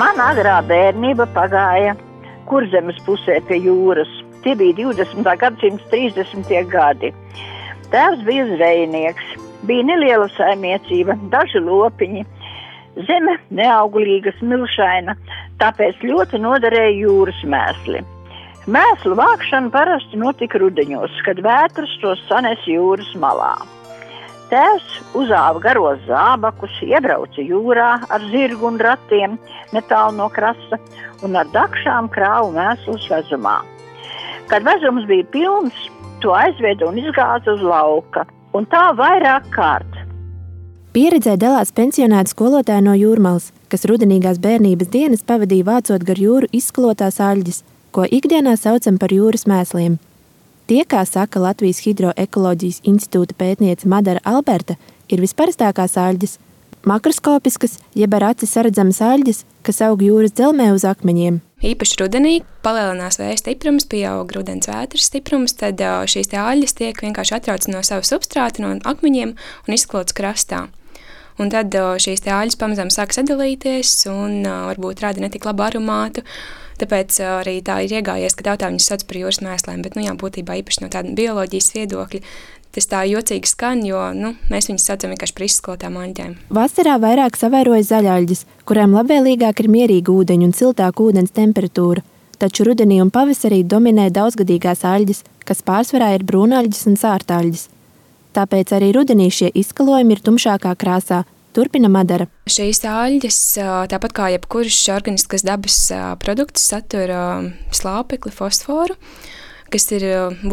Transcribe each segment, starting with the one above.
Mana agrā bērnība pagāja Kurzemes pusē pie jūras. Tie bija 20. gadsimta 30. gadi. Tēvs bija zvejnieks, bija neliela saimniecība, daži lopiņi, zeme neauglīga, smilšaina, tāpēc ļoti noderēja jūras mēsli. Mēslu vākšana parasti notika rudeņos, kad vētras tos sanes jūras malā. Tēvs uzāva garos zābakus, iebrauca jūrā ar zirgu un ratiem netālu no krasta un ar dakšām krāva mēslus vezumā. Kad vezums bija pilns, to aizveda un izgāza uz lauka, un tā vairāk kārt. Pieredzē dalās pensionēta skolotāja no Jūrmalas, kas rudenīgās bērnības dienas pavadīja vācot gar jūru izskalotās aļģes, ko ikdienā saucam par jūras mēsliem. Tie, kā saka Latvijas Hidroekoloģijas institūta pētniece Madara Alberta, ir visparastākās aļģes, makroskopiskas, jeb ar aci saredzamas aļģes, kas aug jūras dzelmē uz akmeņiem. Īpaši rudenī palielinās vēja stiprums, pieaug rudens vētras stiprums, tad šīs aļģes tiek vienkārši atrautas no sava substrāta, no akmeņiem un izskalotas krastā. Un tad šīs aļģes pamazām sāk sadalīties un varbūt rada netik labu aromātu. Tāpēc arī tā ir iegājies, ka tautā viņas sauc par jūras mēslēm, bet būtībā īpaši no tāda bioloģijas viedokļa tas tā jocīgi skan, jo mēs viņus saucam vienkārši par izskalotām aļģēm. Vasarā vairāk savairojas zaļaļģes, kurām labvēlīgāk ir mierīga ūdeņa un siltāka ūdens temperatūra, taču rudenī un pavasarī dominē daudzgadīgās aļģes, kas pārsvarā ir brūnaļģes un sārtaļģes. Tāpēc arī rudenī šie izskalojumi ir tumšākā krāsā. Turpina Madara. Šīs aļģes, tāpat kā jebkurš organiskas dabas produkts, satur slāpekli, fosforu, kas ir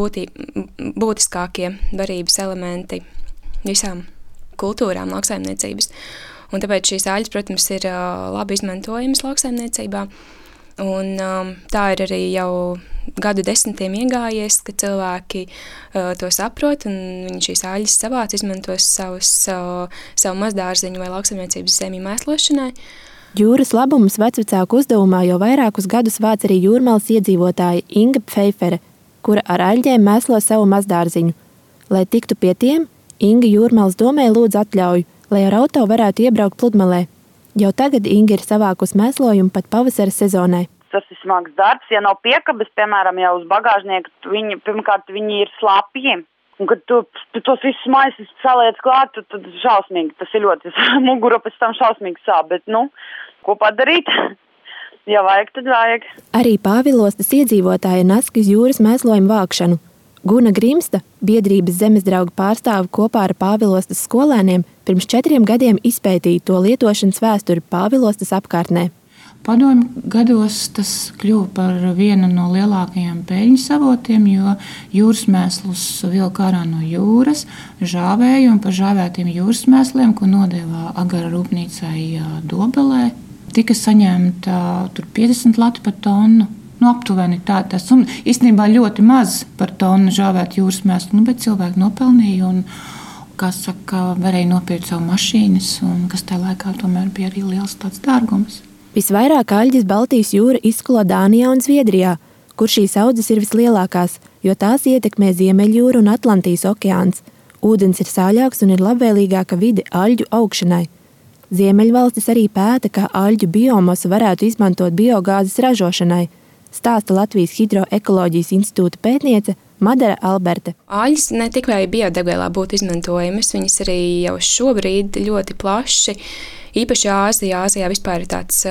būtiskākie barības elementi visām kultūrām lauksaimniecības. Un tāpēc šīs aļģes, protams, ir labi izmantojamas lauksaimniecībā. Un tā ir arī jau gadu desmitiem iegājies, ka cilvēki to saprot un viņi šīs aļģes savāc, izmantos savu mazdārziņu vai lauksaimniecības zemju mēslošanai. Jūras labumus vecvecāku uzdevumā jau vairākus gadus vāc arī Jūrmalas iedzīvotāja Inga Pfeifere, kura ar aļģēm mēslo savu mazdārziņu. Lai tiktu pie tiem, Inga Jūrmalas domē lūdz atļauju, lai ar auto varētu iebraukt pludmalē. Jau tagad Inga ir savākus mēslojumu pat pavasara sezonai. Tas ir smags darbs, ja nav piekabes, piemēram, jau uz bagāžnieku, pirmkārt viņi ir slapji. Un, kad tu tos visus maisus saliec klāt, tad šausmīgi, tas ir ļoti, mugura pēc tam šausmīgi sāp, bet, ko padarīt? Ja vajag, tad vajag. Arī Pāvilostas iedzīvotāja naska uz jūras mēslojumu vākšanu. Guna Grimsta, biedrības zemesdrauga pārstāve kopā ar Pāvilostas skolēniem, pirms 4 gadiem izpētīja to lietošanas vēsturi Pāvilostas apkārtnē. Padomju gados tas kļuva par vienu no lielākajiem peļņas avotiem, jo jūras mēslus vilka ārā no jūras, žāvēja un par žāvētiem jūras mēsliem, ko nodeva Agara rūpnīcai Dobelē, tika saņemta 50 lati par tonu. Aptuveni tā summa. Īstenībā ļoti maz par tonu žāvēt jūras mēslu, bet cilvēki nopelnīja un, varēja nopirkt savu mašīnas, un kas tajā laikā tomēr bija arī liels tāds dārgums. Visvairāk aļģes Baltijas jūra izskalo Dānijā un Zviedrijā, kur šīs audzes ir vislielākās, jo tās ietekmē Ziemeļjūru un Atlantijas okeāns. Ūdens ir sāļāks un ir labvēlīgāka vide aļģu augšanai. Ziemeļvalstis arī pēta, kā aļģu biomasu varētu izmantot biogāzes ražošanai, stāsta Latvijas Hidroekoloģijas institūta pētniece Madara Alberta. Aļģes ne tikai biodegvielā būtu izmantojamas, viņas arī jau šobrīd ļoti plaši, īpaši Āzijā vispār ir tāds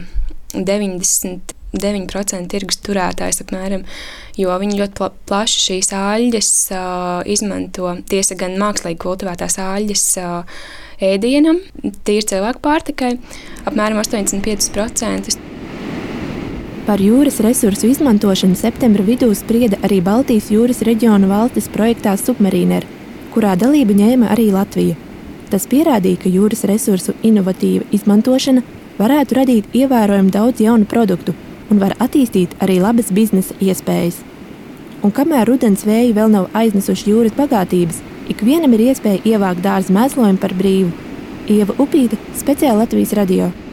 99% tirgus turētājs apmēram, jo viņi ļoti plaši šīs aļģes izmanto, tiesa gan mākslīgi kultivētās aļģes ēdienam, tīri cilvēku pārtikai, apmēram 85%. Par jūras resursu izmantošanu septembra vidū sprieda arī Baltijas jūras reģiona valstis projektā Submariner, kurā dalību ņēma arī Latvija. Tas pierādīja, ka jūras resursu inovatīva izmantošana varētu radīt ievērojami daudz jaunu produktu un var attīstīt arī labas biznesa iespējas. Un kamēr rudens vēji vēl nav aiznesuši jūras bagātības, ikvienam ir iespēja ievākt dārza mēslojumu par brīvu. Ieva Upīte, speciāli Latvijas radio.